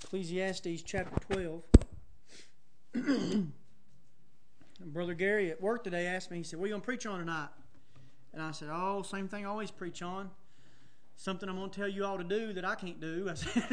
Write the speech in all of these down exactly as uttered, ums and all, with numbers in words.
Ecclesiastes chapter twelve. Brother Gary at work today asked me, he said, what are you going to preach on tonight? And I said, oh, same thing I always preach on. Something I'm going to tell you all to do that I can't do. I said,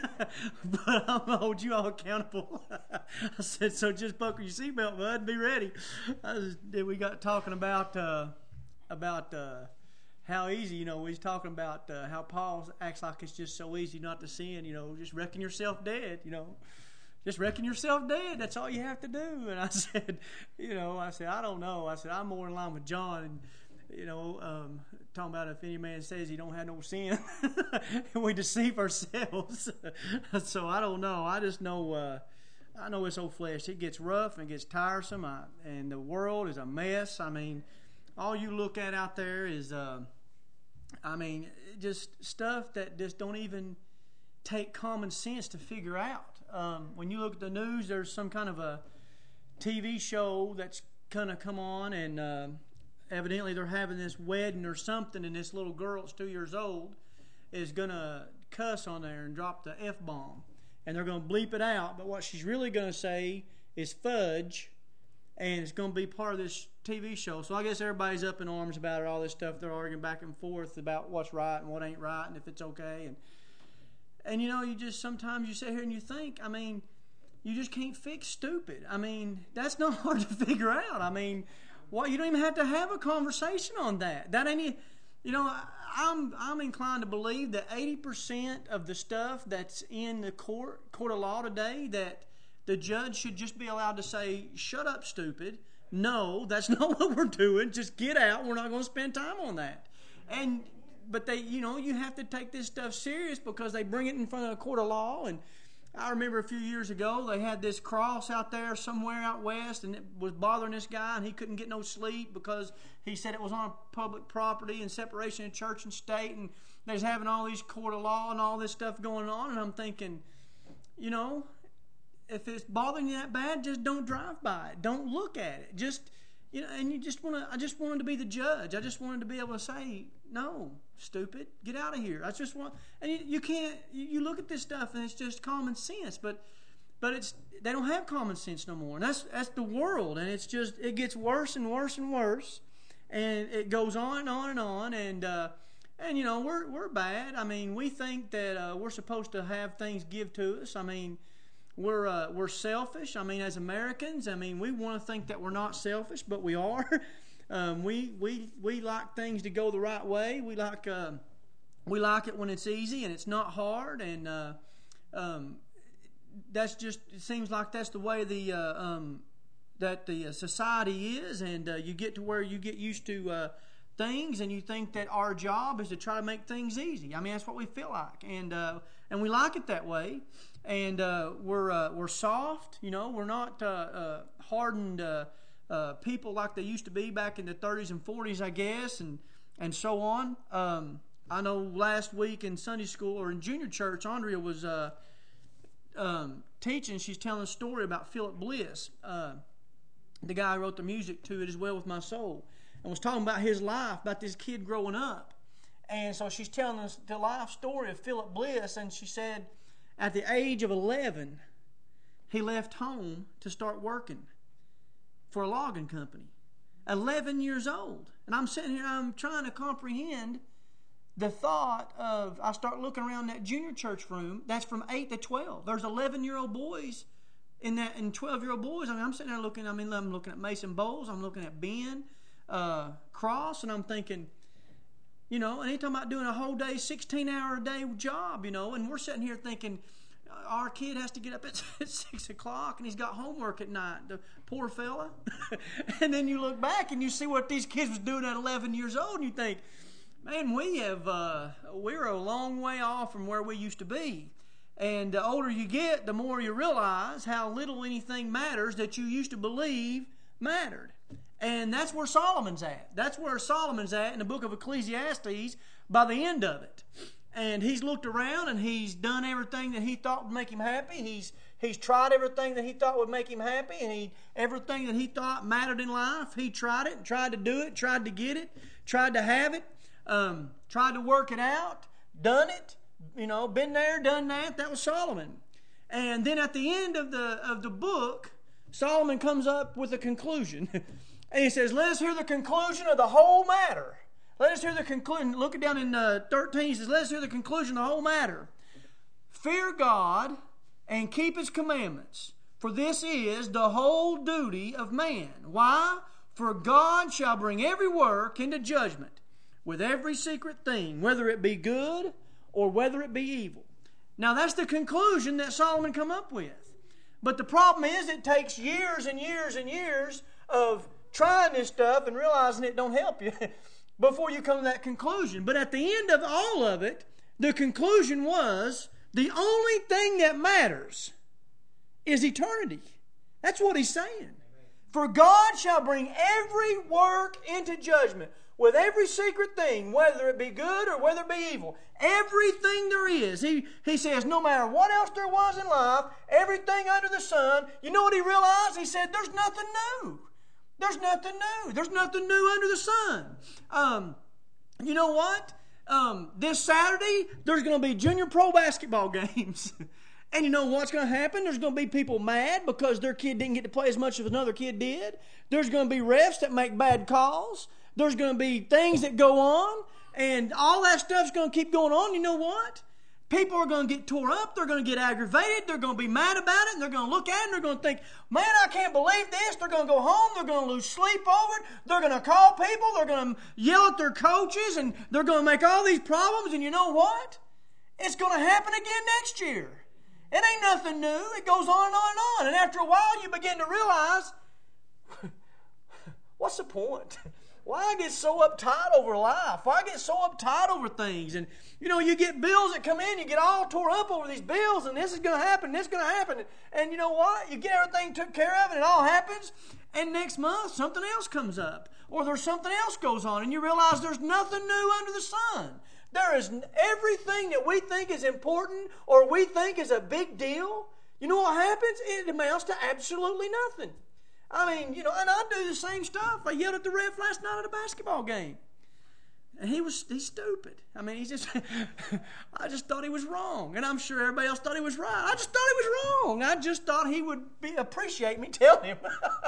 but I'm going to hold you all accountable. I said, so just buckle your seatbelt, bud, and be ready. I was, we got talking about uh, about uh, how easy, you know, we was talking about uh, how Paul acts like it's just so easy not to sin, you know, just reckon yourself dead, you know. Just reckon yourself dead. That's all you have to do. And I said, you know, I said, I don't know. I said, I'm more in line with John. And, you know, um, talking about if any man says he don't have no sin, and we deceive ourselves. So I don't know. I just know, uh, I know this old flesh. It gets rough and gets tiresome. I, and the world is a mess. I mean, all you look at out there is, uh, I mean, just stuff that just don't even take common sense to figure out. Um, when you look at the news, there's some kind of a T V show that's going to come on, and uh, evidently they're having this wedding or something, and this little girl that's two years old is going to cuss on there and drop the F-bomb. And they're going to bleep it out, but what she's really going to say is fudge, and it's going to be part of this T V show. So I guess everybody's up in arms about it, all this stuff. They're arguing back and forth about what's right and what ain't right and if it's okay. And And, you know, you just sometimes you sit here and you think, I mean, you just can't fix stupid. I mean, that's not hard to figure out. I mean, well, you don't even have to have a conversation on that. That ain't, you know, I'm I'm inclined to believe that eighty percent of the stuff that's in the court, court of law today, that the judge should just be allowed to say, shut up, stupid. No, that's not what we're doing. Just get out. We're not going to spend time on that. And But they, you know, you have to take this stuff serious because they bring it in front of a court of law. And I remember a few years ago, they had this cross out there somewhere out west, and it was bothering this guy, and he couldn't get no sleep because he said it was on public property and separation of church and state, and they was having all these court of law and all this stuff going on. And I'm thinking, you know, if it's bothering you that bad, just don't drive by it. Don't look at it. Just, you know, and you just want to, I just wanted to be the judge. I just wanted to be able to say, no, stupid, get out of here. I just want, and you, you can't, you, you look at this stuff and it's just common sense, but but it's, they don't have common sense no more. And that's that's the world, and it's just, it gets worse and worse and worse, and it goes on and on and on, and, uh, and you know, we're we're bad. I mean, we think that uh, we're supposed to have things give to us. I mean, We're uh, we're selfish. I mean, as Americans, I mean, we want to think that we're not selfish, but we are. um, we we we like things to go the right way. We like uh, we like it when it's easy and it's not hard, and uh, um, that's just, it seems like that's the way the uh, um, that the uh, society is, and uh, you get to where you get used to uh, things, and you think that our job is to try to make things easy. I mean, that's what we feel like, and uh, and we like it that way. And uh, we're uh, we're soft, you know. We're not uh, uh, hardened uh, uh, people like they used to be back in the thirties and forties, I guess, and and so on. Um, I know last week in Sunday school or in junior church, Andrea was uh, um, teaching. She's telling a story about Philip Bliss, uh, the guy who wrote the music to "It Is Well With My Soul," and was talking about his life, about this kid growing up. And so she's telling us the life story of Philip Bliss, and she said, at the age of eleven, he left home to start working for a logging company. eleven years old. And I'm sitting here, I'm trying to comprehend the thought of, I start looking around that junior church room, that's from eight to twelve. There's eleven-year-old boys in that, and twelve-year-old boys. I mean, I'm sitting there looking, I mean, I'm looking at Mason Bowles, I'm looking at Ben uh, Cross, and I'm thinking, you know, and he's talking about doing a whole day, sixteen-hour-a-day job, you know, and we're sitting here thinking, our kid has to get up at six o'clock, and he's got homework at night, the poor fella. And then you look back, and you see what these kids was doing at eleven years old, and you think, man, we have, uh, we're a long way off from where we used to be. And the older you get, the more you realize how little anything matters that you used to believe mattered. And that's where Solomon's at. That's where Solomon's at in the book of Ecclesiastes by the end of it. And he's looked around and he's done everything that he thought would make him happy. He's he's tried everything that he thought would make him happy. And he everything that he thought mattered in life, he tried it, tried to do it, tried to get it, tried to have it, um, tried to work it out, done it, you know, been there, done that. That was Solomon. And then at the end of the of the book, Solomon comes up with a conclusion. And he says, let us hear the conclusion of the whole matter. Let us hear the conclusion. Look down in uh, thirteen. He says, let us hear the conclusion of the whole matter. Fear God and keep His commandments, for this is the whole duty of man. Why? For God shall bring every work into judgment with every secret thing, whether it be good or whether it be evil. Now that's the conclusion that Solomon come up with. But the problem is it takes years and years and years of trying this stuff and realizing it don't help you before you come to that conclusion. But at the end of all of it, the conclusion was the only thing that matters is eternity. That's what he's saying. For God shall bring every work into judgment with every secret thing, whether it be good or whether it be evil. Everything there is. He, he says no matter what else there was in life, everything under the sun, you know what he realized? He said there's nothing new. There's nothing new. There's nothing new under the sun. Um, you know what? Um, this Saturday, there's going to be junior pro basketball games. And you know what's going to happen? There's going to be people mad because their kid didn't get to play as much as another kid did. There's going to be refs that make bad calls. There's going to be things that go on. And all that stuff's going to keep going on. You know what? People are going to get tore up. They're going to get aggravated. They're going to be mad about it. And they're going to look at it and they're going to think, man, I can't believe this. They're going to go home. They're going to lose sleep over it. They're going to call people. They're going to yell at their coaches. And they're going to make all these problems. And you know what? It's going to happen again next year. It ain't nothing new. It goes on and on and on. And after a while, you begin to realize, what's the point? Why I get so uptight over life? Why I get so uptight over things? And, you know, you get bills that come in, you get all tore up over these bills, and this is going to happen, this is going to happen. And, and you know what? You get everything took care of, and it all happens, and next month something else comes up. Or there's something else goes on, and you realize there's nothing new under the sun. There is everything that we think is important or we think is a big deal. You know what happens? It amounts to absolutely nothing. I mean, you know, and I do the same stuff. I yelled at the ref last night at a basketball game. And he was, he's stupid. I mean, he's just, I just thought he was wrong. And I'm sure everybody else thought he was right. I just thought he was wrong. I just thought he would be, appreciate me telling him.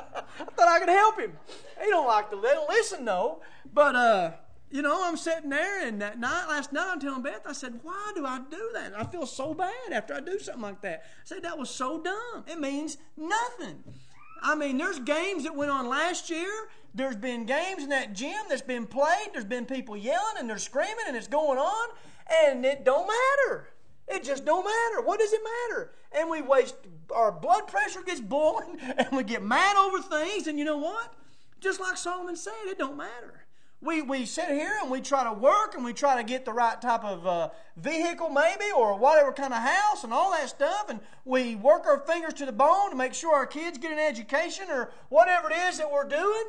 I thought I could help him. He don't like to listen, though. But, uh, you know, I'm sitting there, and that night, last night, I'm telling Beth, I said, why do I do that? I feel so bad after I do something like that. I said, that was so dumb. It means nothing. I mean, there's games that went on last year. There's been games in that gym that's been played. There's been people yelling, and they're screaming, and it's going on, and it don't matter. It just don't matter. What does it matter? And we waste, our blood pressure gets boiling, and we get mad over things, and you know what? Just like Solomon said, it don't matter. We we sit here and we try to work and we try to get the right type of uh, vehicle maybe or whatever kind of house and all that stuff. And we work our fingers to the bone to make sure our kids get an education or whatever it is that we're doing.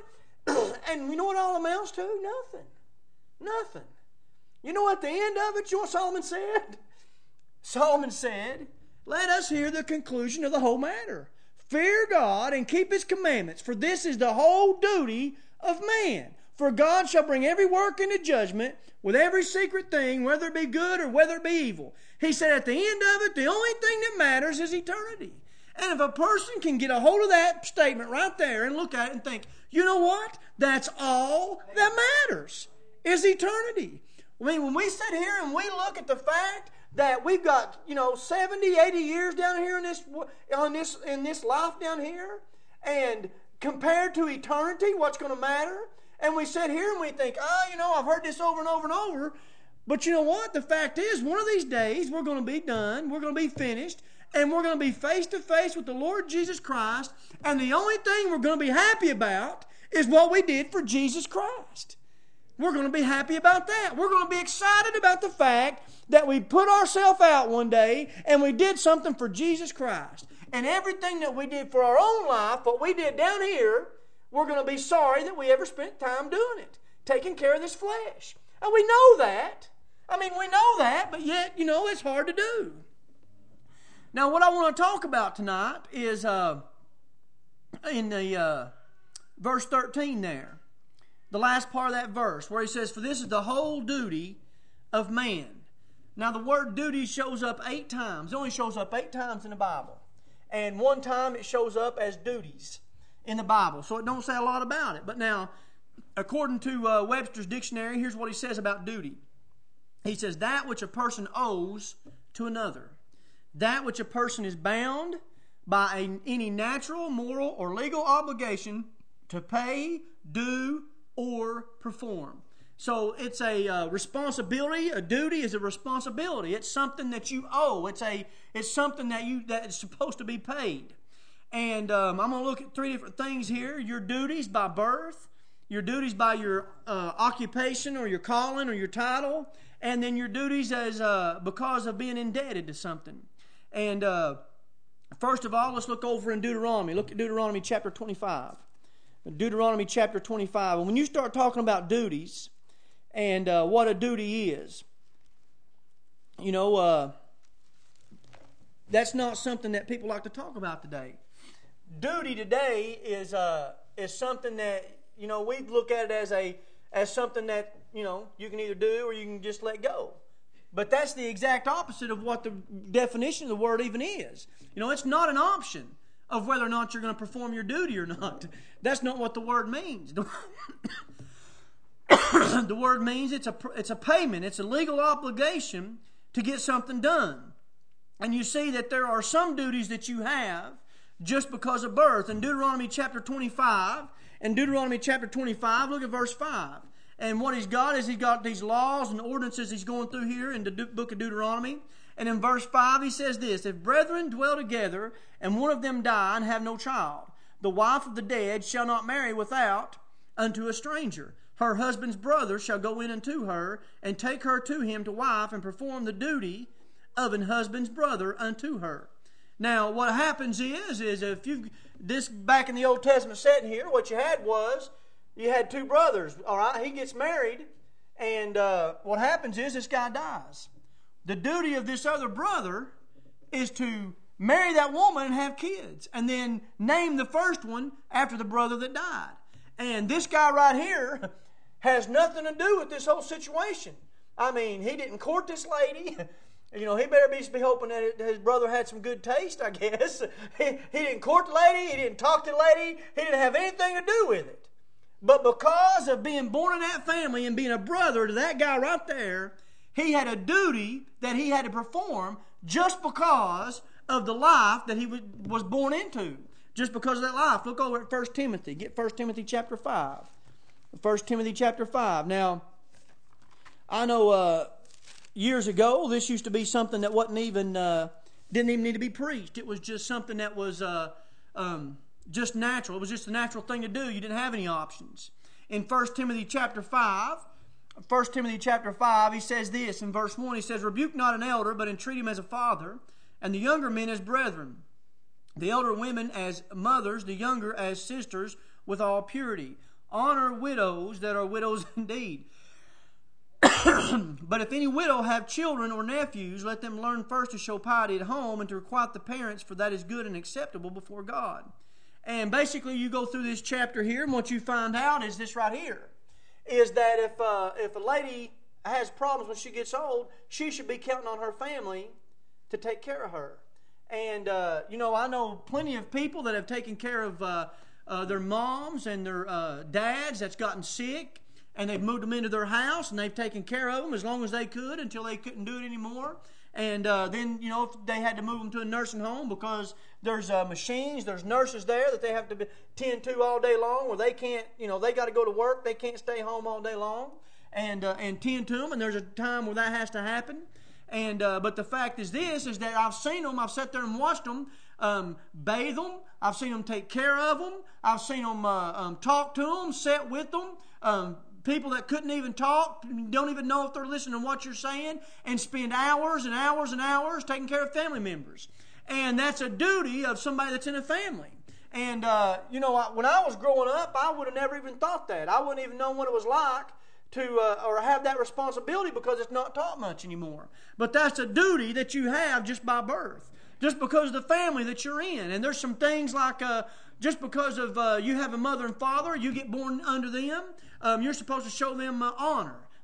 And you know what it all amounts to? Nothing. Nothing. You know at the end of it, you know what Solomon said? Solomon said, let us hear the conclusion of the whole matter. Fear God and keep His commandments, for this is the whole duty of man. For God shall bring every work into judgment with every secret thing, whether it be good or whether it be evil. He said at the end of it, the only thing that matters is eternity. And if a person can get a hold of that statement right there and look at it and think, you know what? That's all that matters is eternity. I mean, when we sit here and we look at the fact that we've got, you know, seventy, eighty years down here in this, on this, in this life down here, and compared to eternity, what's going to matter? And we sit here and we think, oh, you know, I've heard this over and over and over. But you know what? The fact is, one of these days, we're going to be done. We're going to be finished. And we're going to be face to face with the Lord Jesus Christ. And the only thing we're going to be happy about is what we did for Jesus Christ. We're going to be happy about that. We're going to be excited about the fact that we put ourselves out one day and we did something for Jesus Christ. And everything that we did for our own life, what we did down here, we're going to be sorry that we ever spent time doing it, taking care of this flesh. And we know that. I mean, we know that, but yet, you know, it's hard to do. Now, what I want to talk about tonight is uh, in the uh, verse thirteen there, the last part of that verse, where he says, for this is the whole duty of man. Now the word duty shows up eight times. It only shows up eight times in the Bible. And one time it shows up as duties in the Bible. So it don't say a lot about it. But now, according to uh, Webster's dictionary, here's what he says about duty. He says, that which a person owes to another. That which a person is bound by a, any natural, moral, or legal obligation to pay, do, or perform. So it's a uh, responsibility. A duty is a responsibility. It's something that you owe. It's a it's something that you that is supposed to be paid. And um, I'm going to look at three different things here. Your duties by birth, your duties by your uh, occupation or your calling or your title, and then your duties as uh, because of being indebted to something. And uh, first of all, let's look over in Deuteronomy. Look at Deuteronomy chapter twenty-five. Deuteronomy chapter twenty-five. And when you start talking about duties and uh, what a duty is, you know, uh, that's not something that people like to talk about today. Duty today is uh, is something that, you know, we look at it as a as something that, you know, you can either do or you can just let go. But that's the exact opposite of what the definition of the word even is. You know, it's not an option of whether or not you're going to perform your duty or not. That's not what the word means. The word means it's a it's a payment. It's a legal obligation to get something done. And you see that there are some duties that you have just because of birth. In Deuteronomy chapter twenty-five, in Deuteronomy chapter twenty-five, look at verse five. And what he's got is he's got these laws and ordinances he's going through here in the book of Deuteronomy. And in verse five he says this, if brethren dwell together, and one of them die and have no child, the wife of the dead shall not marry without unto a stranger. Her husband's brother shall go in unto her, and take her to him to wife, and perform the duty of an husband's brother unto her. Now, what happens is, is if you this back in the Old Testament setting here, what you had was you had two brothers. All right, he gets married, and uh, what happens is this guy dies. The duty of this other brother is to marry that woman and have kids, and then name the first one after the brother that died. And this guy right here has nothing to do with this whole situation. I mean, he didn't court this lady. You know, he better be, be hoping that his brother had some good taste, I guess. He, he didn't court the lady. He didn't talk to the lady. He didn't have anything to do with it. But because of being born in that family and being a brother to that guy right there, he had a duty that he had to perform just because of the life that he was born into. Just because of that life. Look over at First Timothy. Get First Timothy chapter five. First Timothy chapter five. Now, I know uh, years ago this used to be something that wasn't even, uh, didn't even need to be preached. It was just something that was uh, um, just natural. It was just a natural thing to do. You didn't have any options. In First Timothy chapter five, First Timothy chapter five, he says this in verse one. He says, rebuke not an elder, but entreat him as a father, and the younger men as brethren. The elder women as mothers, the younger as sisters, with all purity. Honor widows that are widows indeed. But if any widow have children or nephews, let them learn first to show piety at home and to requite the parents, for that is good and acceptable before God. And basically you go through this chapter here, and what you find out is this right here, is that if uh, if a lady has problems when she gets old, she should be counting on her family to take care of her. And, uh, you know, I know plenty of people that have taken care of uh, uh, their moms and their uh, dads that's gotten sick, and they've moved them into their house, and they've taken care of them as long as they could until they couldn't do it anymore. And uh, then, you know, if they had to move them to a nursing home because there's uh, machines, there's nurses there that they have to tend to all day long, where they can't, you know, they got to go to work, they can't stay home all day long and uh, and tend to them, and there's a time where that has to happen. And uh, but the fact is this, is that I've seen them, I've sat there and watched them um, bathe them, I've seen them take care of them, I've seen them uh, um, talk to them, sit with them, um, people that couldn't even talk, don't even know if they're listening to what you're saying, and spend hours and hours and hours taking care of family members. And that's a duty of somebody that's in a family. And, uh, you know, when I was growing up, I would have never even thought that. I wouldn't even know what it was like to uh, or have that responsibility, because it's not taught much anymore. But that's a duty that you have just by birth, just because of the family that you're in. And there's some things like uh, just because of uh, you have a mother and father, you get born under them, um, you're supposed to show them uh, honor.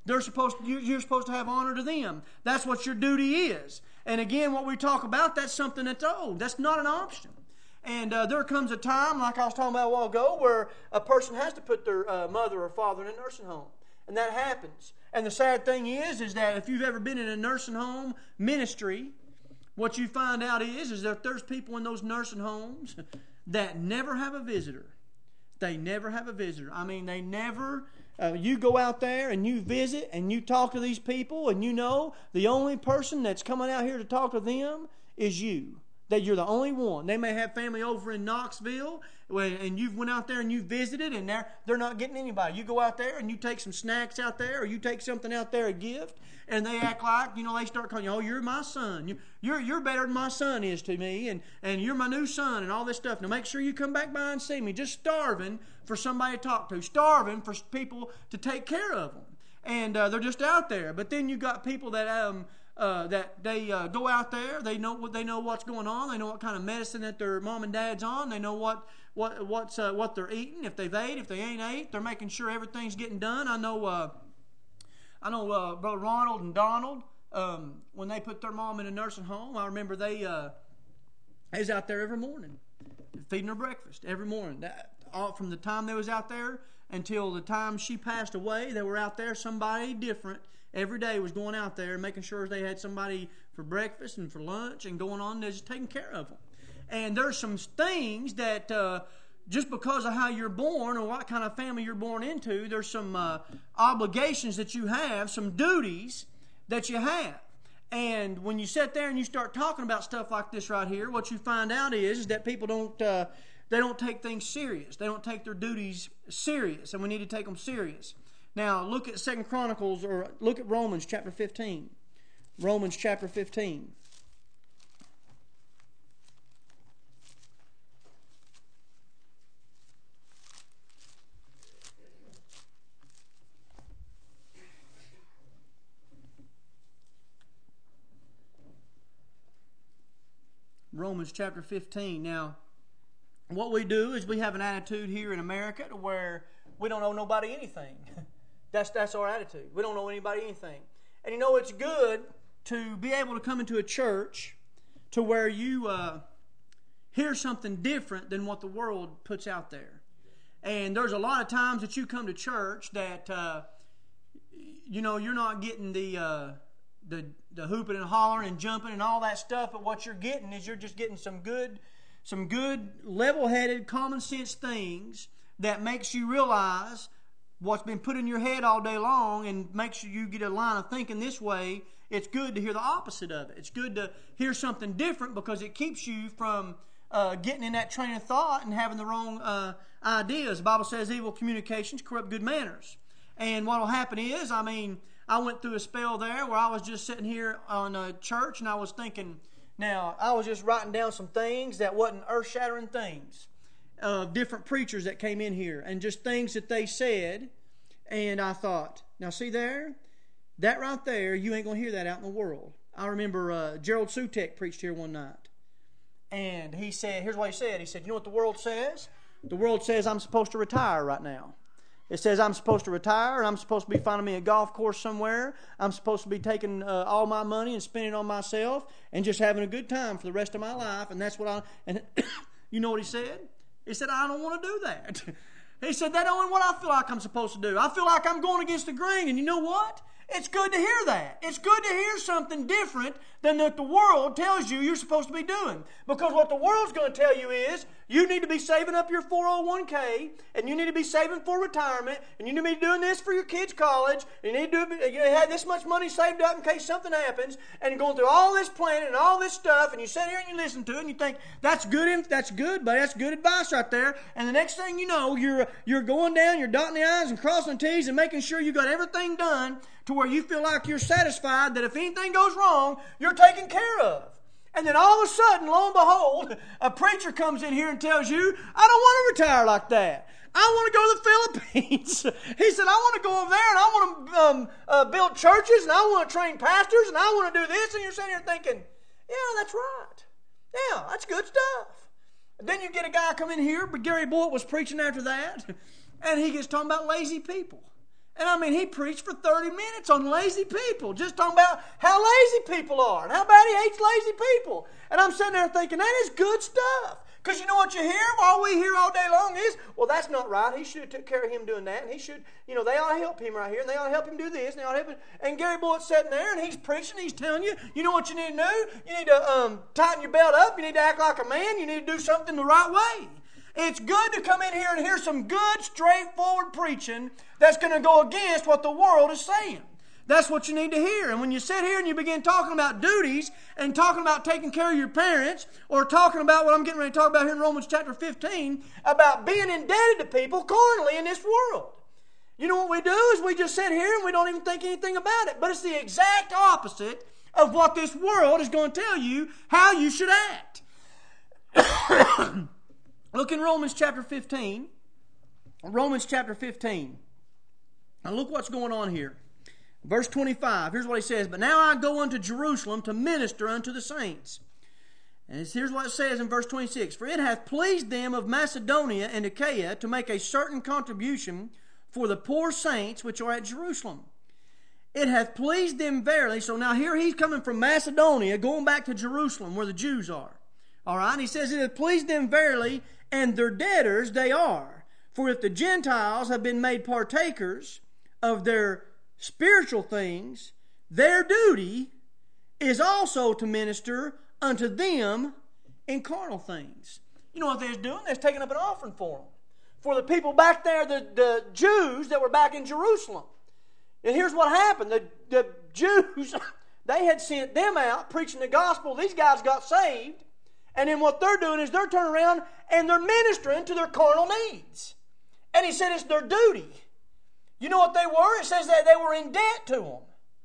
They're supposed to, you're supposed to have honor to them. That's what your duty is. And again, what we talk about, that's something that's old. That's not an option. And uh, there comes a time, like I was talking about a while ago, where a person has to put their uh, mother or father in a nursing home. And that happens. And the sad thing is, is that if you've ever been in a nursing home ministry, what you find out is, is that there's people in those nursing homes that never have a visitor. They never have a visitor. I mean, they never... Uh, you go out there and you visit and you talk to these people, and you know the only person that's coming out here to talk to them is you. That you're the only one. They may have family over in Knoxville, and you've went out there and you visited, and they're, they're not getting anybody. You go out there and you take some snacks out there, or you take something out there, a gift, and they act like, you know, they start calling you, oh, you're my son. You, you're you're better than my son is to me, and, and you're my new son, and all this stuff. Now make sure you come back by and see me. Just starving for somebody to talk to, starving for people to take care of them. And uh, they're just out there. But then you got people that... um. Uh, that they uh, go out there, they know what they know what's going on, they know what kind of medicine that their mom and dad's on, they know what what what's uh, what they're eating, if they've ate, if they ain't ate, they're making sure everything's getting done. I know, uh, I know, uh, Brother Ronald and Donald, um, when they put their mom in a nursing home, I remember they uh, they was out there every morning, feeding her breakfast every morning. That, all, from the time they was out there until the time she passed away, they were out there. Somebody different every day was going out there and making sure they had somebody for breakfast and for lunch and going on there just taking care of them. And there's some things that uh, just because of how you're born or what kind of family you're born into, there's some uh, obligations that you have, some duties that you have. And when you sit there and you start talking about stuff like this right here, what you find out is, is that people don't uh, they don't take things serious. They don't take their duties serious, and we need to take them serious. Now, look at Second Chronicles, or look at Romans chapter fifteen. Romans chapter fifteen. Romans chapter fifteen. Now, what we do is we have an attitude here in America to where we don't owe nobody anything. That's that's our attitude. We don't owe anybody anything. And you know, it's good to be able to come into a church to where you uh, hear something different than what the world puts out there. And there's a lot of times that you come to church that, uh, you know, you're not getting the, uh, the the hooping and hollering and jumping and all that stuff, but what you're getting is you're just getting some good, some good level-headed, common sense things that makes you realize what's been put in your head all day long, and makes sure you get a line of thinking this way. It's good to hear the opposite of it. It's good to hear something different because it keeps you from uh, getting in that train of thought and having the wrong uh, ideas. The Bible says evil communications corrupt good manners. And what will happen is, I mean, I went through a spell there where I was just sitting here on a church and I was thinking, now, I was just writing down some things that wasn't earth-shattering things. Of uh, different preachers that came in here and just things that they said, and I thought, now see there, that right there, you ain't going to hear that out in the world. I remember uh, Gerald Sutek preached here one night, and he said, here's what he said, he said, you know what the world says? The world says I'm supposed to retire right now. It says I'm supposed to retire, and I'm supposed to be finding me a golf course somewhere. I'm supposed to be taking uh, all my money and spending it on myself and just having a good time for the rest of my life, and that's what I, and you know what he said? He said, I don't want to do that. He said, that ain't what I feel like I'm supposed to do. I feel like I'm going against the grain. And you know what? It's good to hear that. It's good to hear something different than that the world tells you you're supposed to be doing. Because what the world's going to tell you is, you need to be saving up your four oh one k, and you need to be saving for retirement, and you need to be doing this for your kids' college, and you need to, do, you know, have this much money saved up in case something happens, and going through all this planning and all this stuff, and you sit here and you listen to it, and you think, that's good, that's good, but that's good advice right there. And the next thing you know, you're you're going down, you're dotting the I's and crossing the T's and making sure you got everything done to where you feel like you're satisfied that if anything goes wrong, you're taken care of. And then all of a sudden, lo and behold, a preacher comes in here and tells you, I don't want to retire like that. I want to go to the Philippines. He said, I want to go over there and I want to um, uh, build churches and I want to train pastors and I want to do this. And you're sitting here thinking, yeah, that's right. Yeah, that's good stuff. And then you get a guy come in here, but Gary Boyd was preaching after that, and he gets talking about lazy people. And I mean, he preached for thirty minutes on lazy people, just talking about how lazy people are and how bad he hates lazy people. And I'm sitting there thinking, that is good stuff. Because you know what you hear? All we hear all day long is, well, that's not right. He should have took care of him doing that. And he should, you know, they ought to help him right here. And they ought to help him do this. And they ought to help him. And Gary Bullett's sitting there and he's preaching. He's telling you, you know what you need to do? You need to um, tighten your belt up. You need to act like a man. You need to do something the right way. It's good to come in here and hear some good, straightforward preaching that's going to go against what the world is saying. That's what you need to hear. And when you sit here and you begin talking about duties and talking about taking care of your parents, or talking about what I'm getting ready to talk about here in Romans chapter fifteen, about being indebted to people carnally in this world. You know what we do is we just sit here and we don't even think anything about it. But it's the exact opposite of what this world is going to tell you how you should act. Look in Romans chapter fifteen. Romans chapter fifteen. Now look what's going on here. Verse twenty-five, here's what he says. But now I go unto Jerusalem to minister unto the saints. And here's what it says in verse twenty-six. For it hath pleased them of Macedonia and Achaia to make a certain contribution for the poor saints which are at Jerusalem. It hath pleased them verily. So now here he's coming from Macedonia, going back to Jerusalem where the Jews are. All right, and he says, it hath pleased them verily, and their debtors they are. For if the Gentiles have been made partakers of their spiritual things, their duty is also to minister unto them in carnal things. You know what they was doing? They was taking up an offering for them. For the people back there, the, the Jews that were back in Jerusalem. And here's what happened. The, the Jews, they had sent them out preaching the gospel. These guys got saved. And then what they're doing is they're turning around and they're ministering to their carnal needs. And he said it's their duty. You know what they were? It says that they were in debt to them.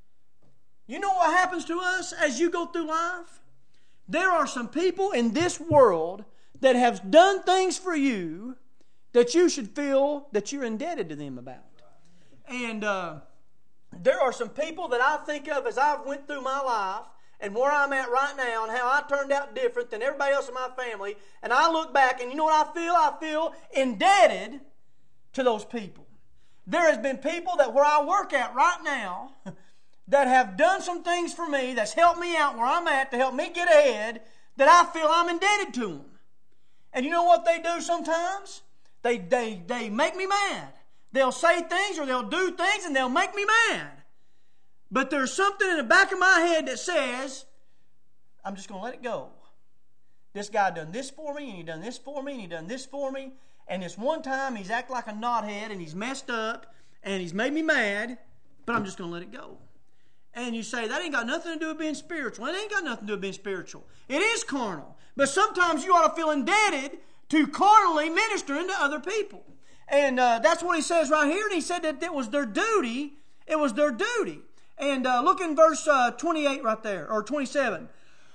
You know what happens to us as you go through life? There are some people in this world that have done things for you that you should feel that you're indebted to them about. And uh, there are some people that I think of as I've went through my life and where I'm at right now and how I turned out different than everybody else in my family. And I look back and you know what I feel? I feel indebted to those people. There has been people that where I work at right now that have done some things for me, that's helped me out where I'm at to help me get ahead, that I feel I'm indebted to them. And you know what they do sometimes? They, they, they make me mad. They'll say things or they'll do things and they'll make me mad. But there's something in the back of my head that says, I'm just going to let it go. This guy done this for me, and he done this for me, and he done this for me. And this one time he's acted like a knothead and he's messed up and he's made me mad, but I'm just going to let it go. And you say, that ain't got nothing to do with being spiritual. It ain't got nothing to do with being spiritual. It is carnal. But sometimes you ought to feel indebted to carnally ministering to other people. And uh, that's what he says right here. And he said that it was their duty. It was their duty. And uh, look in verse uh, twenty-eight right there, or twenty-seven.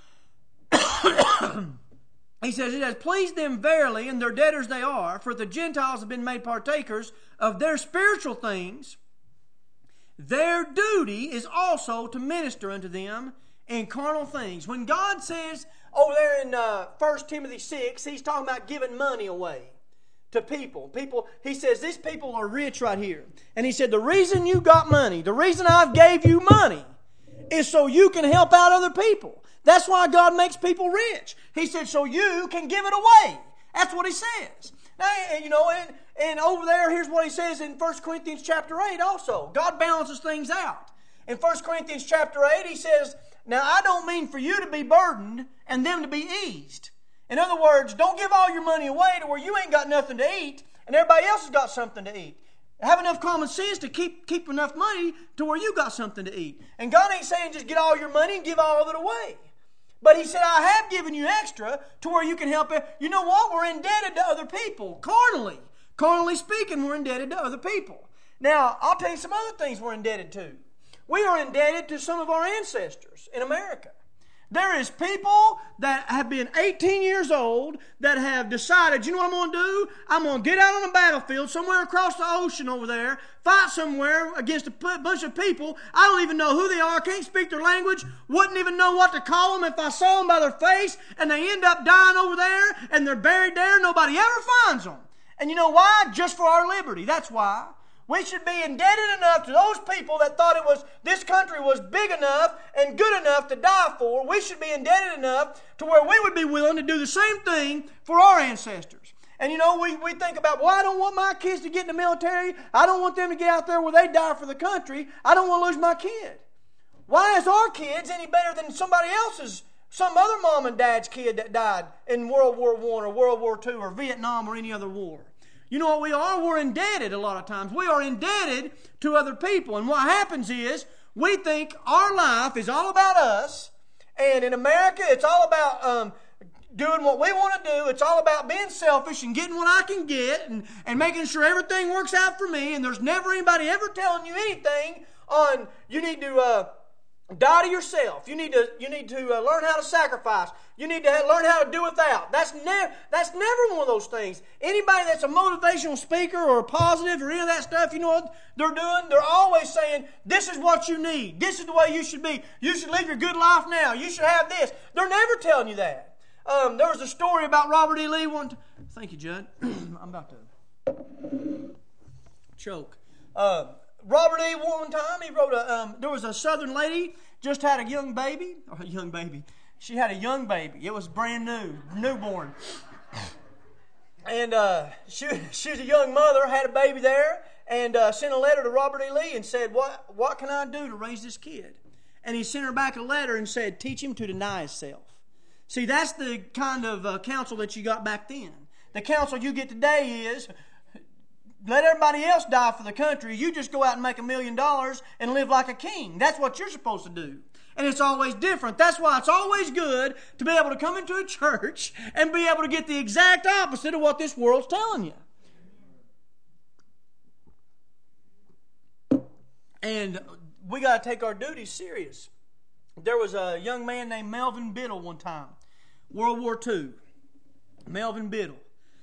He says, it has pleased them verily, and their debtors they are, for the Gentiles have been made partakers of their spiritual things. Their duty is also to minister unto them in carnal things. When God says over there in uh, First Timothy six, he's talking about giving money away to people. People, he says, these people are rich right here. And he said, the reason you got money, the reason I've gave you money is so you can help out other people. That's why God makes people rich. He said, so you can give it away. That's what he says. Now, you know, and, and over there, here's what he says in First Corinthians chapter eight also. God balances things out. In First Corinthians chapter eight, he says, now I don't mean for you to be burdened and them to be eased. In other words, don't give all your money away to where you ain't got nothing to eat and everybody else has got something to eat. Have enough common sense to keep, keep enough money to where you got something to eat. And God ain't saying just get all your money and give all of it away. But he said, I have given you extra to where you can help it. You know what? We're indebted to other people, carnally. Carnally speaking, we're indebted to other people. Now, I'll tell you some other things we're indebted to. We are indebted to some of our ancestors in America. There is people that have been eighteen years old that have decided, you know what I'm going to do? I'm going to get out on a battlefield somewhere across the ocean over there, fight somewhere against a bunch of people. I don't even know who they are, can't speak their language, wouldn't even know what to call them if I saw them by their face, and they end up dying over there, and they're buried there, nobody ever finds them. And you know why? Just for our liberty. That's why. We should be indebted enough to those people that thought it was this country was big enough and good enough to die for. We should be indebted enough to where we would be willing to do the same thing for our ancestors. And you know, we, we think about, well, I don't want my kids to get in the military. I don't want them to get out there where they die for the country. I don't want to lose my kid. Why is our kids any better than somebody else's, some other mom and dad's kid that died in World War One or World War Two or Vietnam or any other war? You know what we are? We're indebted a lot of times. We are indebted to other people. And what happens is we think our life is all about us. And in America, it's all about um, doing what we want to do. It's all about being selfish and getting what I can get and, and making sure everything works out for me. And there's never anybody ever telling you anything on you need to uh, die to yourself. You need to you need to uh, learn how to sacrifice. You need to learn how to do without. That's never that's never one of those things. Anybody that's a motivational speaker or a positive or any of that stuff, you know what they're doing? They're always saying, this is what you need. This is the way you should be. You should live your good life now. You should have this. They're never telling you that. Um, there was a story about Robert E. Lee one time. Thank you, Judd. I'm about to choke. Uh, Robert E. one time, he wrote a, um, there was a Southern lady, just had a young baby, or a young baby. She had a young baby. It was brand new, newborn. And uh, she, she was a young mother, had a baby there, and uh, sent a letter to Robert E. Lee and said, what, what can I do to raise this kid? And he sent her back a letter and said, teach him to deny himself. See, that's the kind of uh, counsel that you got back then. The counsel you get today is, let everybody else die for the country. You just go out and make a million dollars and live like a king. That's what you're supposed to do. And it's always different. That's why it's always good to be able to come into a church and be able to get the exact opposite of what this world's telling you. And we got to take our duties serious. There was a young man named Melvin Biddle one time. World War Two. Melvin Biddle.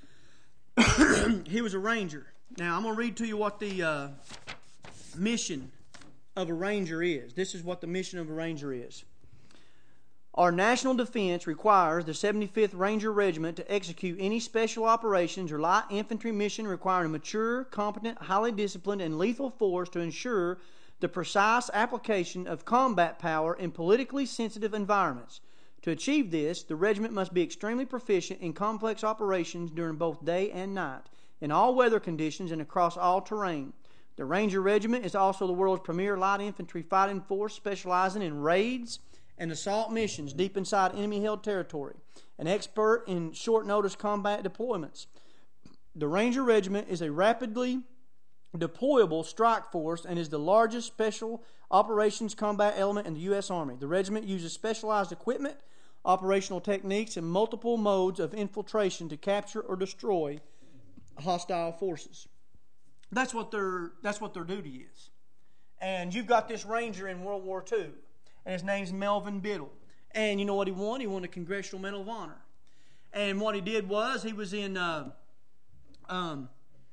He was a ranger. Now, I'm going to read to you what the uh, mission of a ranger is. This is what the mission of a ranger is. Our national defense requires the seventy-fifth Ranger Regiment to execute any special operations or light infantry mission requiring a mature, competent, highly disciplined, and lethal force to ensure the precise application of combat power in politically sensitive environments. To achieve this, the regiment must be extremely proficient in complex operations during both day and night, in all weather conditions and across all terrain. The Ranger Regiment is also the world's premier light infantry fighting force, specializing in raids and assault missions deep inside enemy-held territory, an expert in short-notice combat deployments. The Ranger Regiment is a rapidly deployable strike force and is the largest special operations combat element in the U S Army. The regiment uses specialized equipment, operational techniques, and multiple modes of infiltration to capture or destroy hostile forces. That's what their that's what their duty is. And you've got this ranger in World War Two, and his name's Melvin Biddle. And you know what he won? He won a Congressional Medal of Honor. And what he did was he was in uh, um,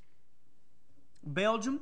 Belgium,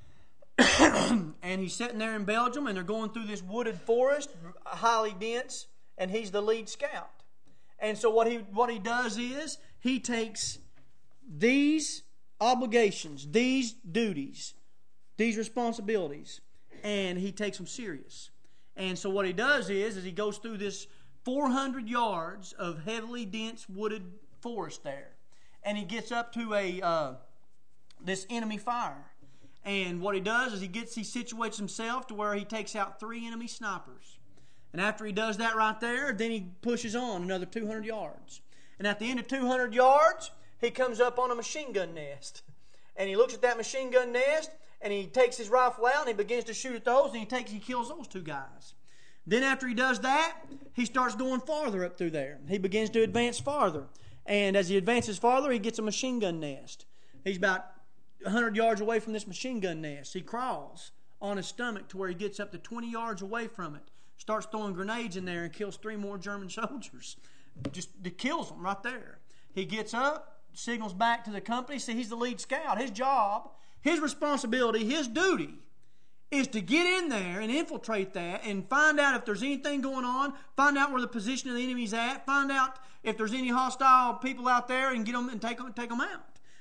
and he's sitting there in Belgium, and they're going through this wooded forest, highly dense, and he's the lead scout. And so what he what he does is he takes these obligations, these duties, these responsibilities, and he takes them serious. And so what he does is, is he goes through this four hundred yards of heavily dense wooded forest there, and he gets up to a uh, this enemy fire. And what he does is he gets he situates himself to where he takes out three enemy snipers. And after he does that right there, then he pushes on another two hundred yards. And at the end of two hundred yards, he comes up on a machine gun nest. And he looks at that machine gun nest, and he takes his rifle out, and he begins to shoot at those, and he takes he kills those two guys. Then after he does that, he starts going farther up through there. He begins to advance farther. And as he advances farther, he gets a machine gun nest. He's about one hundred yards away from this machine gun nest. He crawls on his stomach to where he gets up to twenty yards away from it, starts throwing grenades in there, and kills three more German soldiers. Just it kills them right there. He gets up, signals back to the company. See, he's the lead scout. His job, his responsibility, his duty is to get in there and infiltrate that and find out if there's anything going on, find out where the position of the enemy's at, find out if there's any hostile people out there and get them and take them, take them out.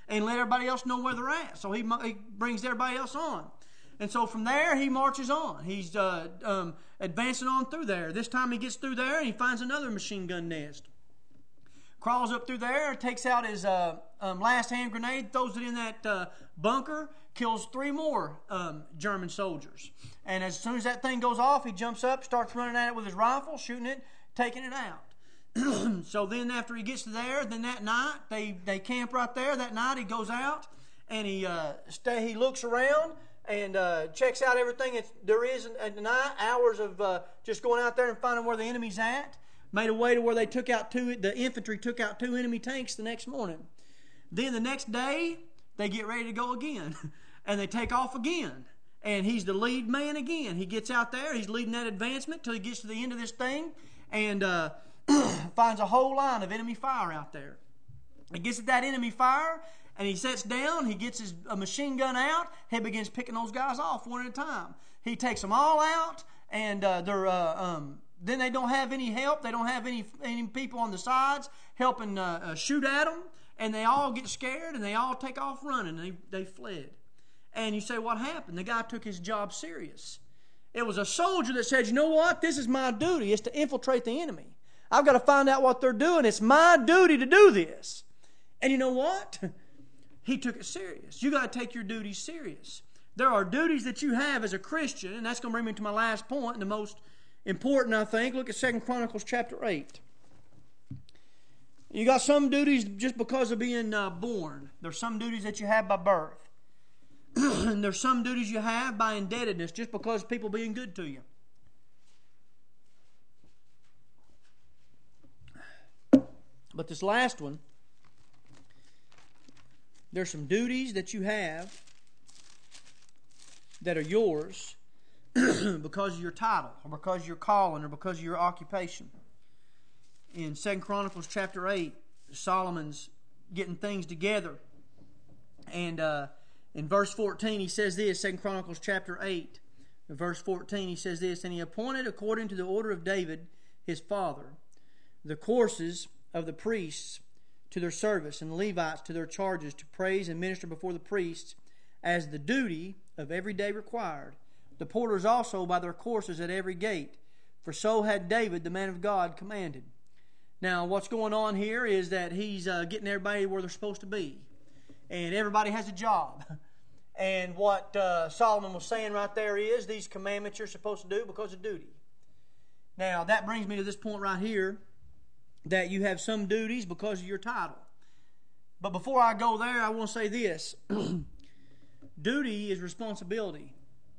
and let everybody else know where they're at. So he, he brings everybody else on. And so from there, he marches on. He's uh, um, advancing on through there. This time he gets through there and he finds another machine gun nest. Crawls up through there, takes out his uh, um, last hand grenade, throws it in that uh, bunker, kills three more um, German soldiers. And as soon as that thing goes off, he jumps up, starts running at it with his rifle, shooting it, taking it out. So then after he gets to there, then that night, they, they camp right there. That night he goes out and he uh, stay. He looks around and uh, checks out everything that there is at the night, hours of uh, just going out there and finding where the enemy's at. Made a way to where they took out two, the infantry took out two enemy tanks the next morning. Then the next day, they get ready to go again. And they take off again. And he's the lead man again. He gets out there, he's leading that advancement till he gets to the end of this thing and uh, finds a whole line of enemy fire out there. He gets at that enemy fire and he sits down, he gets his a machine gun out, he begins picking those guys off one at a time. He takes them all out and uh, they're... Uh, um, Then they don't have any help. They don't have any any people on the sides helping uh, uh, shoot at them. And they all get scared and they all take off running. They, they fled. And you say, what happened? The guy took his job serious. It was a soldier that said, you know what? This is my duty. It's to infiltrate the enemy. I've got to find out what they're doing. It's my duty to do this. And you know what? He took it serious. You got to take your duties serious. There are duties that you have as a Christian. And that's going to bring me to my last point and the most important, I think. Look at Second Chronicles chapter eight. You got some duties just because of being uh, born. There's some duties that you have by birth. And there's some duties you have by indebtedness just because of people being good to you. But this last one, there's some duties that you have that are yours because of your title, or because of your calling, or because of your occupation. In Second Chronicles chapter eight, Solomon's getting things together. And uh, in verse fourteen, he says this, Second Chronicles chapter eight, verse fourteen, he says this, and he appointed according to the order of David, his father, the courses of the priests to their service, and the Levites to their charges, to praise and minister before the priests, as the duty of every day required. The porters also by their courses at every gate, for so had David, the man of God, commanded. Now, what's going on here is that he's uh, getting everybody where they're supposed to be. And everybody has a job. And what uh, Solomon was saying right there is, these commandments you're supposed to do because of duty. Now, that brings me to this point right here, that you have some duties because of your title. But before I go there, I want to say this. Duty is responsibility.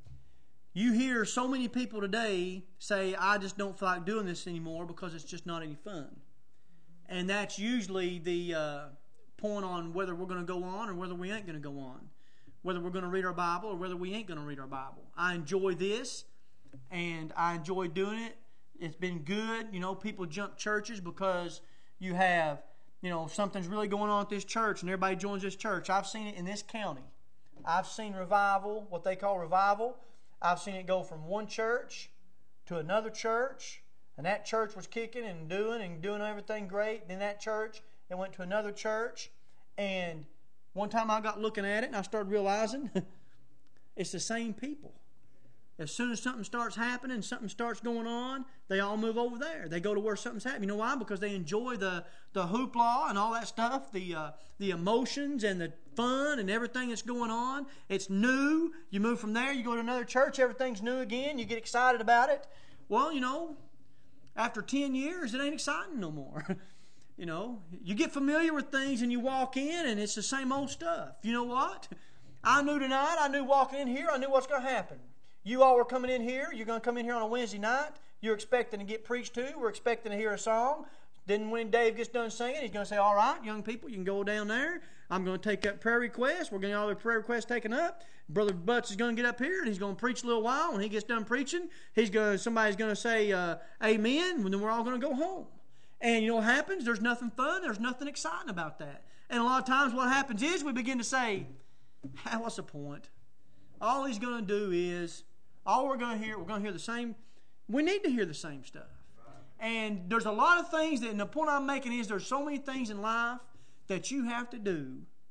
You hear so many people today say, I just don't feel like doing this anymore because it's just not any fun. And that's usually the uh, point on whether we're going to go on or whether we ain't going to go on. Whether we're going to read our Bible or whether we ain't going to read our Bible. I enjoy this, and I enjoy doing it. It's been good. You know, people jump churches because you have, you know, something's really going on at this church and everybody joins this church. I've seen it in this county. I've seen revival, what they call revival. I've seen it go from one church to another church, and that church was kicking and doing and doing everything great. Then that church, it went to another church, and one time I got looking at it and I started realizing it's the same people. As soon as something starts happening, something starts going on, they all move over there. They go to where something's happening. You know why? Because they enjoy the, the hoopla and all that stuff, the uh, the emotions and the fun and everything that's going on. It's new. You move from there, you go to another church, everything's new again. You get excited about it. Well, you know, after ten years, it ain't exciting no more. You know, you get familiar with things and you walk in and it's the same old stuff. You know what? I knew tonight, I knew walking in here, I knew what's going to happen. You all were coming in here. You're going to come in here on a Wednesday night. You're expecting to get preached to. We're expecting to hear a song. Then when Dave gets done singing, he's going to say, all right, young people, you can go down there. I'm going to take up prayer requests. We're going to get all the prayer requests taken up. Brother Butts is going to get up here, and he's going to preach a little while. When he gets done preaching, he's going to, somebody's going to say uh, amen, and then we're all going to go home. And you know what happens? There's nothing fun. There's nothing exciting about that. And a lot of times what happens is we begin to say, ah, what's the point? All he's going to do is... All we're going to hear, we're going to hear the same, we need to hear the same stuff. And there's a lot of things that, and the point I'm making is there's so many things in life that you have to do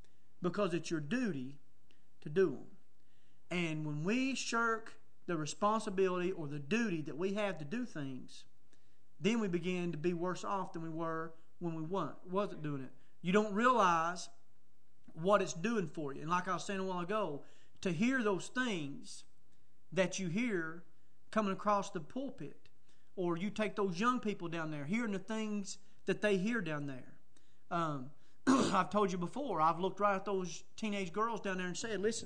because it's your duty to do them. And when we shirk the responsibility or the duty that we have to do things, then we begin to be worse off than we were when we weren't, wasn't doing it. You don't realize what it's doing for you. And like I was saying a while ago, to hear those things that you hear coming across the pulpit, or you take those young people down there, hearing the things that they hear down there. Um, I've told you before, I've looked right at those teenage girls down there and said, listen,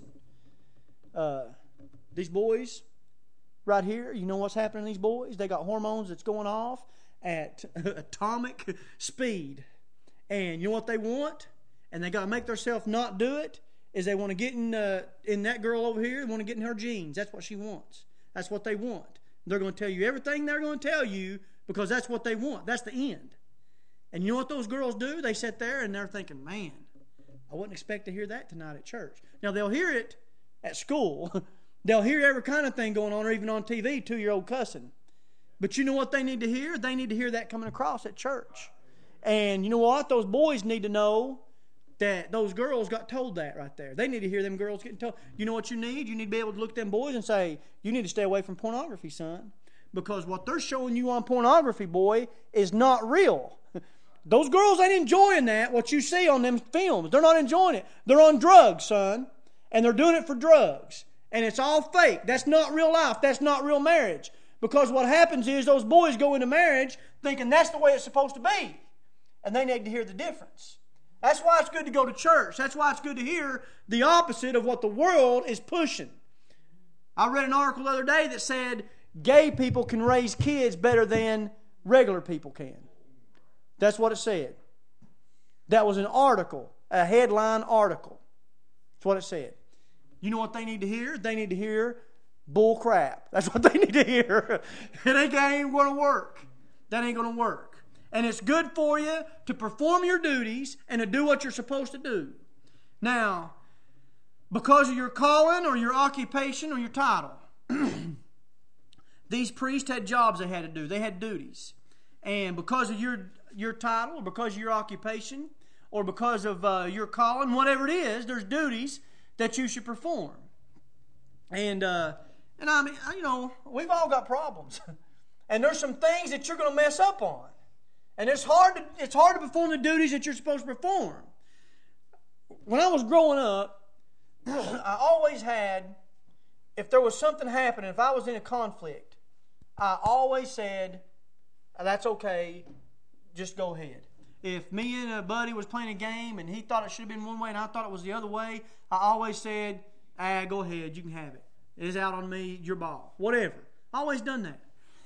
uh, these boys right here, you know what's happening to these boys? They got hormones that's going off at atomic speed. And you know what they want? And they got to make themselves not do it, is they want to get in, uh, in that girl over here, they want to get in her jeans. That's what she wants. That's what they want. They're going to tell you everything they're going to tell you because that's what they want. That's the end. And you know what those girls do? They sit there and they're thinking, man, I wouldn't expect to hear that tonight at church. Now, they'll hear it at school. They'll hear every kind of thing going on, or even on T V, two-year-old cussing. But you know what they need to hear? They need to hear that coming across at church. And you know what? Those boys need to know that those girls got told that right there. They need to hear them girls getting told. You know what you need? You need to be able to look at them boys and say, you need to stay away from pornography, son. Because what they're showing you on pornography, boy, is not real. Those girls ain't enjoying that, what you see on them films. They're not enjoying it. They're on drugs, son. And they're doing it for drugs. And it's all fake. That's not real life. That's not real marriage. Because what happens is those boys go into marriage thinking that's the way it's supposed to be. And they need to hear the difference. That's why it's good to go to church. That's why it's good to hear the opposite of what the world is pushing. I read an article the other day that said gay people can raise kids better than regular people can. That's what it said. That was an article, a headline article. That's what it said. You know what they need to hear? They need to hear bull crap. That's what they need to hear. It ain't going to work. That ain't going to work. And it's good for you to perform your duties and to do what you're supposed to do. Now, because of your calling or your occupation or your title, these priests had jobs they had to do. They had duties. And because of your, your title or because of your occupation or because of uh, your calling, whatever it is, there's duties that you should perform. And, uh, and I mean, you know, we've all got problems. And there's some things that you're going to mess up on. And it's hard to it's hard to perform the duties that you're supposed to perform. When I was growing up, I always had, if there was something happening, if I was in a conflict, I always said, that's okay, just go ahead. If me and a buddy was playing a game and he thought it should have been one way and I thought it was the other way, I always said, ah, go ahead, you can have it. It's out on me, your ball, whatever. I always done that.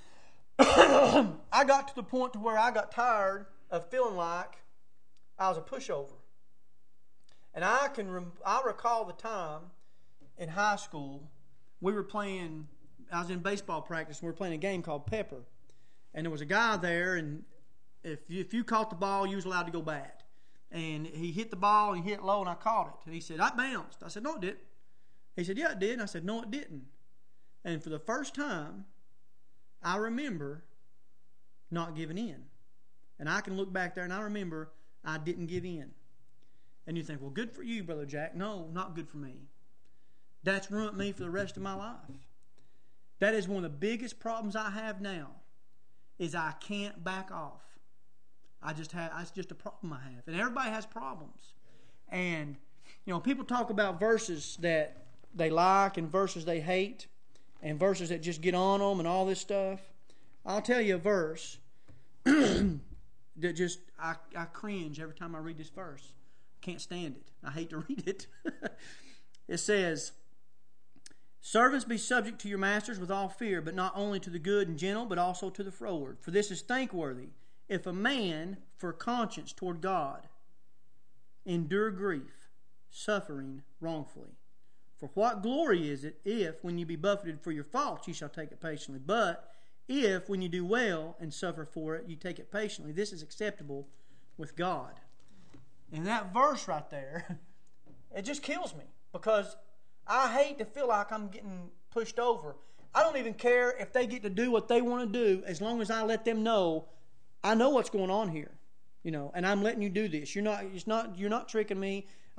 I got to the point to where I got tired of feeling like I was a pushover. And I can rem- I recall the time in high school, we were playing, I was in baseball practice, and we were playing a game called Pepper. And there was a guy there, and if you, if you caught the ball, you was allowed to go bat. And he hit the ball, and he hit it low, and I caught it. And he said, I bounced. I said, no, it didn't. He said, yeah, it did. And I said, no, it didn't. And for the first time, I remember not giving in. And I can look back there and I remember I didn't give in. And you think, well, good for you, Brother Jack. No, not good for me. That's ruined me for the rest of my life. That is one of the biggest problems I have now, is I can't back off. I just have, it's just a problem I have. And everybody has problems. And, you know, people talk about verses that they like and verses they hate, and verses that just get on them and all this stuff. I'll tell you a verse that just, I, I cringe every time I read this verse. I can't stand it. I hate to read it. It says, servants, be subject to your masters with all fear, but not only to the good and gentle, but also to the froward. For this is thankworthy, if a man, for conscience toward God, endure grief, suffering wrongfully. For what glory is it if, when you be buffeted for your faults, you shall take it patiently? But if, when you do well and suffer for it, you take it patiently, this is acceptable with God. And that verse right there, it just kills me. Because I hate to feel like I'm getting pushed over. I don't even care if they get to do what they want to do, as long as I let them know, I know what's going on here. You know, and I'm letting you do this. You're not, it's not, you're not tricking me.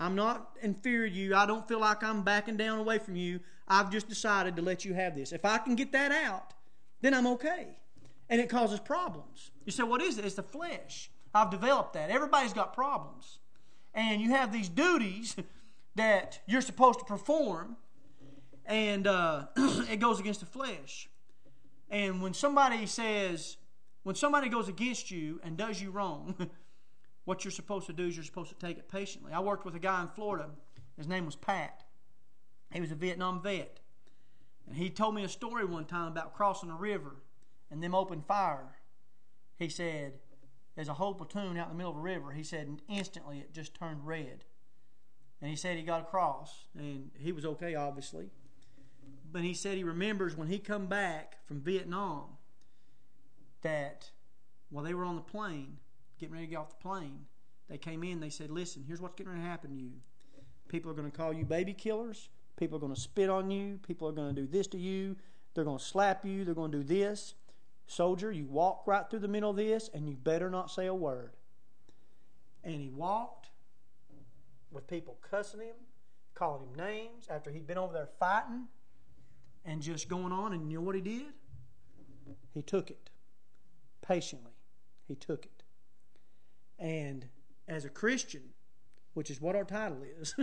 I'm not inferior to you. I don't feel like I'm backing down away from you. I've just decided to let you have this. If I can get that out, then I'm okay. And it causes problems. You say, what is it? It's the flesh. I've developed that. Everybody's got problems. And you have these duties that you're supposed to perform, and uh, it goes against the flesh. And when somebody says, when somebody goes against you and does you wrong, what you're supposed to do is you're supposed to take it patiently. I worked with a guy in Florida. His name was Pat. He was a Vietnam vet. And he told me a story one time about crossing a river and them opened fire. He said, there's a whole platoon out in the middle of a river. He said, and instantly it just turned red. And he said he got across, and he was okay, obviously. But he said he remembers when he come back from Vietnam that while they were on the plane, getting ready to get off the plane, they came in, they said, listen, here's what's getting ready to happen to you. People are going to call you baby killers. People are going to spit on you. People are going to do this to you. They're going to slap you. They're going to do this. Soldier, you walk right through the middle of this, and you better not say a word. And he walked with people cussing him, calling him names after he'd been over there fighting and just going on. And you know what he did? He took it. Patiently, he took it. And as a Christian, which is what our title is,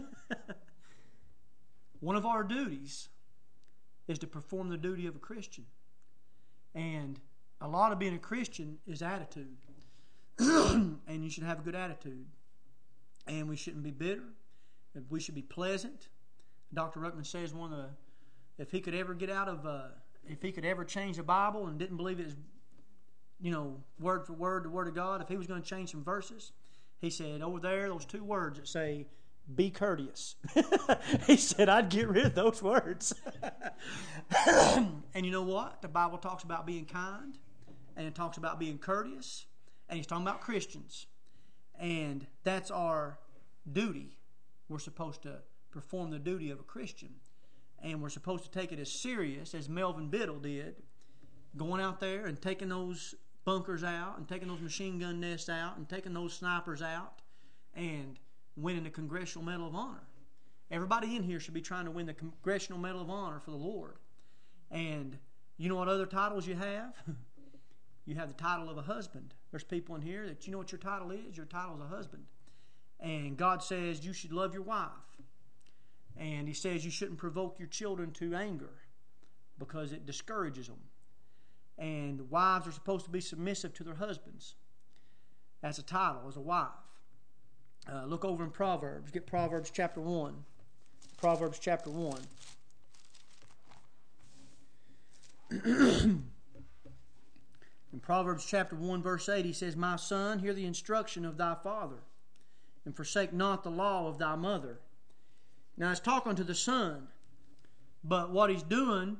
one of our duties is to perform the duty of a Christian. And a lot of being a Christian is attitude. And you should have a good attitude. And we shouldn't be bitter. We should be pleasant. Doctor Ruckman says one of the, if he could ever get out of, uh, if he could ever change the Bible and didn't believe it was, you know, word for word, the Word of God, if he was going to change some verses, he said, over there, those two words that say, be courteous. He said, I'd get rid of those words. And you know what? The Bible talks about being kind, and it talks about being courteous, and he's talking about Christians. And that's our duty. We're supposed to perform the duty of a Christian. And we're supposed to take it as serious as Melvin Biddle did, going out there and taking those bunkers out and taking those machine gun nests out and taking those snipers out and winning the Congressional Medal of Honor. Everybody in here should be trying to win the Congressional Medal of Honor for the Lord. And you know what other titles you have? You have the title of a husband. There's people in here that you know what your title is? Your title is a husband. And God says you should love your wife. And He says you shouldn't provoke your children to anger because it discourages them. And wives are supposed to be submissive to their husbands. That's a title as a wife. Uh, look over in Proverbs. Get Proverbs chapter one. Proverbs chapter one. In Proverbs chapter one, verse eight, he says, my son, hear the instruction of thy father, and forsake not the law of thy mother. Now, it's talking to the son, but what he's doing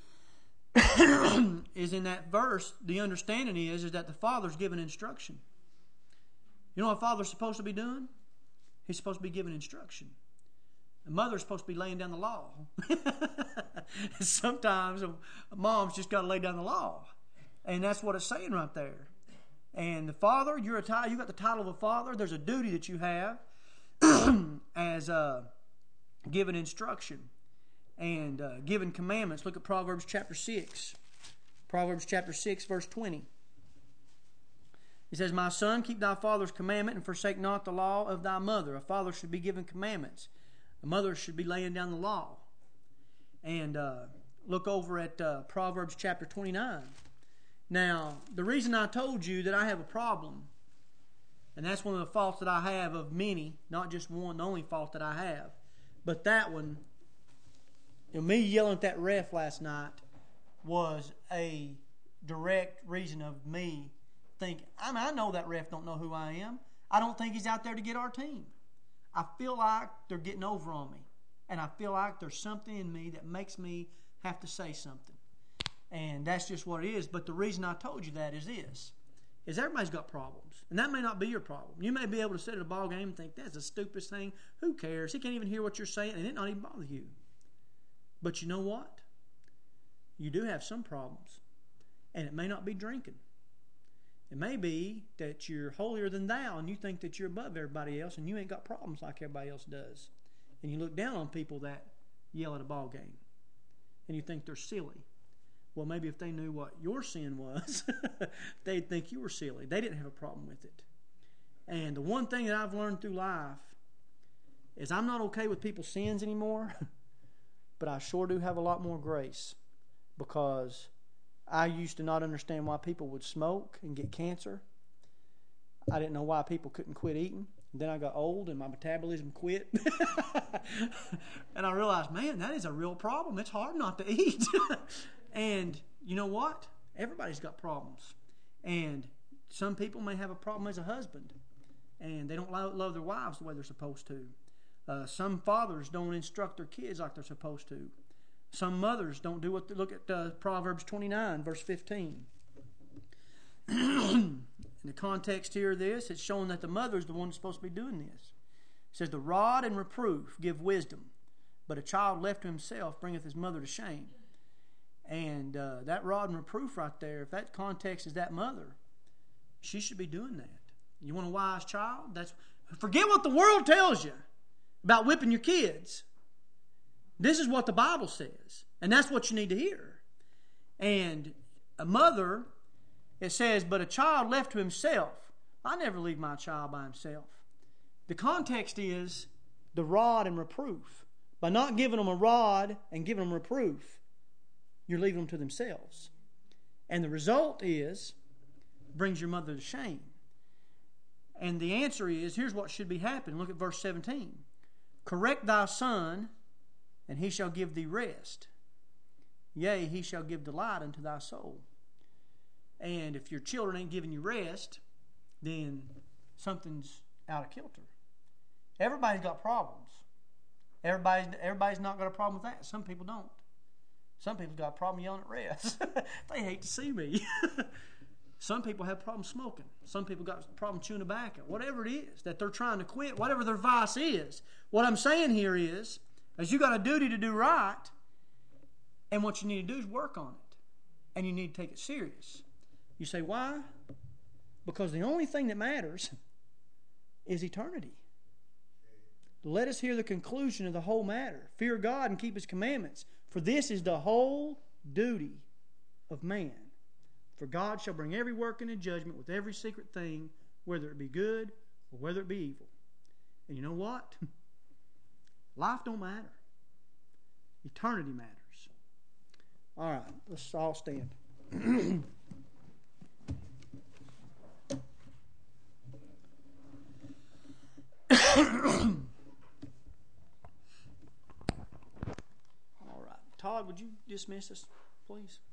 is in that verse, the understanding is, is that the father's giving instruction. You know what a father's supposed to be doing? He's supposed to be giving instruction. A mother's supposed to be laying down the law. Sometimes a, a mom's just got to lay down the law. And that's what it's saying right there. And the father, you're a title, you got the title of a father. There's a duty that you have as uh, giving instruction and uh, giving commandments. Look at Proverbs chapter six. Proverbs chapter six, verse twenty. He says, my son, keep thy father's commandment and forsake not the law of thy mother. A father should be giving commandments. A mother should be laying down the law. And uh, look over at uh, Proverbs chapter twenty-nine. Now, the reason I told you that I have a problem, and that's one of the faults that I have of many, not just one, the only fault that I have, but that one, you know, me yelling at that ref last night was a direct reason of me thinking, I mean, I know that ref don't know who I am. I don't think he's out there to get our team. I feel like they're getting over on me. And I feel like there's something in me that makes me have to say something. And that's just what it is. But the reason I told you that is this, is everybody's got problems. And that may not be your problem. You may be able to sit at a ball game and think, that's the stupidest thing. Who cares? He can't even hear what you're saying, and it not even bother you. But you know what? You do have some problems. And it may not be drinking. It may be that you're holier than thou and you think that you're above everybody else and you ain't got problems like everybody else does. And you look down on people that yell at a ball game and you think they're silly. Well, maybe if they knew what your sin was, they'd think you were silly. They didn't have a problem with it. And the one thing that I've learned through life is I'm not okay with people's sins anymore, but I sure do have a lot more grace, because I used to not understand why people would smoke and get cancer. I didn't know why people couldn't quit eating. Then I got old and my metabolism quit. And I realized, man, that is a real problem. It's hard not to eat. And you know what? Everybody's got problems. And some people may have a problem as a husband, and they don't love their wives the way they're supposed to. Uh, some fathers don't instruct their kids like they're supposed to. Some mothers don't do what they, look at uh, Proverbs twenty-nine, verse fifteen. In the context here of this, it's showing that the mother is the one that's supposed to be doing this. It says, the rod and reproof give wisdom, but a child left to himself bringeth his mother to shame. And uh, that rod and reproof right there, if that context is that mother, she should be doing that. You want a wise child? That's forget what the world tells you about whipping your kids. This is what the Bible says, and that's what you need to hear. And a mother, it says, but a child left to himself. I never leave my child by himself. The context is the rod and reproof. By not giving them a rod and giving them reproof, you're leaving them to themselves. And the result is, brings your mother to shame. And the answer is, here's what should be happening. Look at verse seventeen. Correct thy son, and he shall give thee rest. Yea, he shall give delight unto thy soul. And if your children ain't giving you rest, then something's out of kilter. Everybody's got problems. Everybody's, everybody's not got a problem with that. Some people don't. Some people got a problem yelling at rest. They hate to see me. Some people have problems smoking. Some people got a problem chewing tobacco. Whatever it is that they're trying to quit, whatever their vice is. What I'm saying here is, is you got a duty to do right, and what you need to do is work on it. And you need to take it serious. You say, why? Because the only thing that matters is eternity. Let us hear the conclusion of the whole matter. Fear God and keep His commandments, for this is the whole duty of man. For God shall bring every work into judgment with every secret thing, whether it be good or whether it be evil. And you know what? Life don't matter. Eternity matters. All right, let's all stand. All right. Todd, would you dismiss us, please?